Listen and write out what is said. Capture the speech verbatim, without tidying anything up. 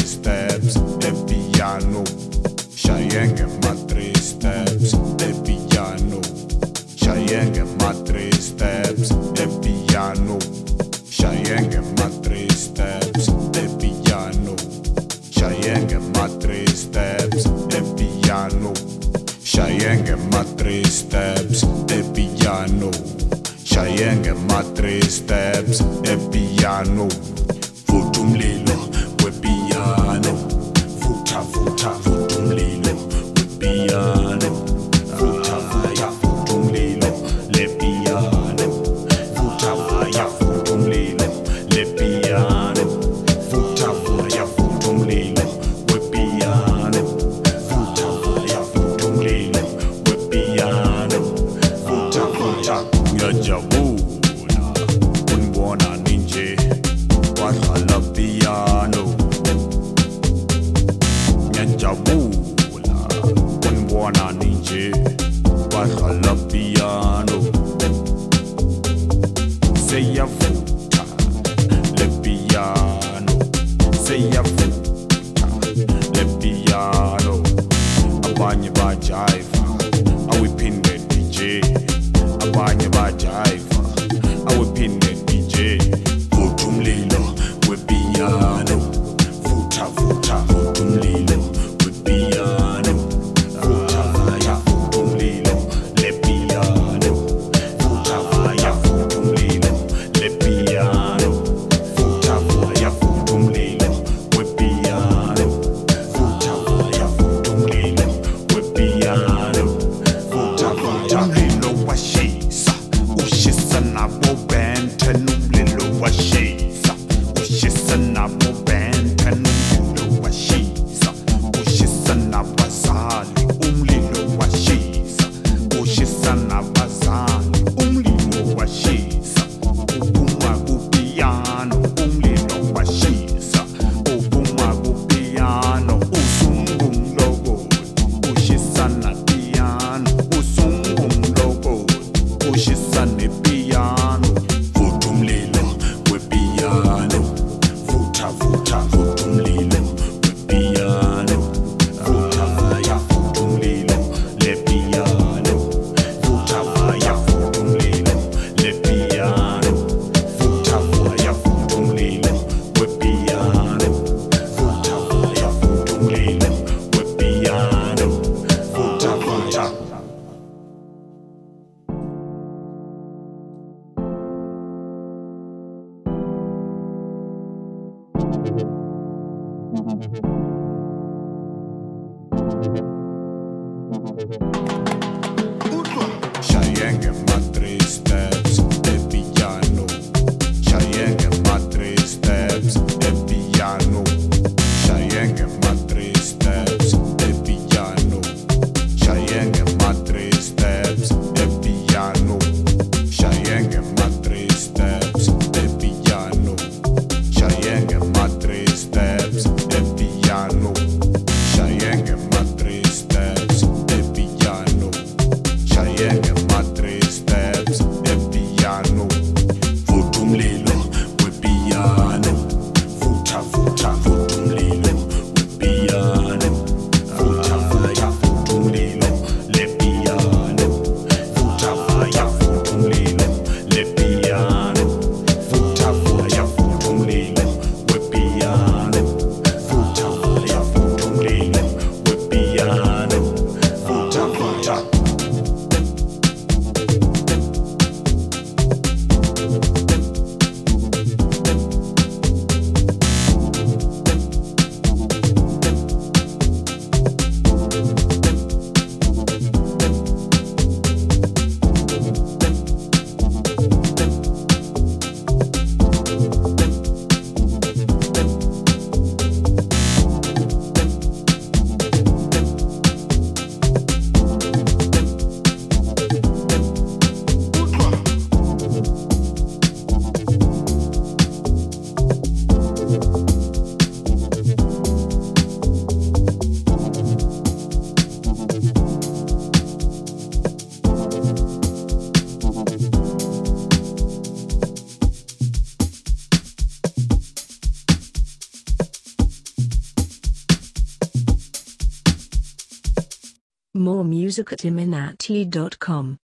steps, e piano. Cheyenne my three steps, e piano. Cheyenne my three steps, e piano. Cheyenne my three steps, e piano. Cheyenne my three steps, e piano. Cheyenne my three steps, e piano. Cheyenne my three steps, e piano. Futumlilo, we piano. Futa futa futumlilo, we piano. Futa futa futumlilo, le piano. Futa futa futumlilo, le piano. Futa futa futumlilo, we piano. Futa futa futumlilo, we piano. Futa futa ngajabula, unbona ninje. Wadlala piano, ngiyajabula unibona ninje. Wadlala piano, seyavutha le piano, seyavutha le piano. Abanye bajiva, awiphinde D J. Abanye bajiva, awiphinde D J. Futumlilo, we piano. Futa futa futumlilo, we piano. Futa futa futumlilo, le piano. Futa futa futumlilo, le piano. Futa futa futumlilo, we piano. Futa futa futumlilo, we piano. Futa futa umlilo washisa, ushisa nabo bente numlilo washisa. Ushisa nabo bente numlilo washisa. Ushisa nabazali umlilo washisa. Ushisa nabazali umlilo washisa. Uphuma kupiano umlilo washisa. Uphuma kupiano usungumlokoti. Ushisa na piano usungumlokoti. Ushisa ne piano. Futumlilo, we piano. Futa futa futumlilo, we piano. Futa futa futumlilo, le piano. Futa futa futumlilo, le piano. Futa futa futumlilo, we piano. Futa futa futumlilo, we piano. Futa futa. Cheyenne my three steps, e piano. Cheyenne my three steps, e piano. Cheyenne my three steps, e piano. Cheyenne my three steps, e piano. Cheyenne my three steps, e piano. Cheyenne my three steps, e piano. Cheyenne my three steps, e piano. Cheyenne my three steps, e piano. Futumlilo, we piano. More music at iminati dot com.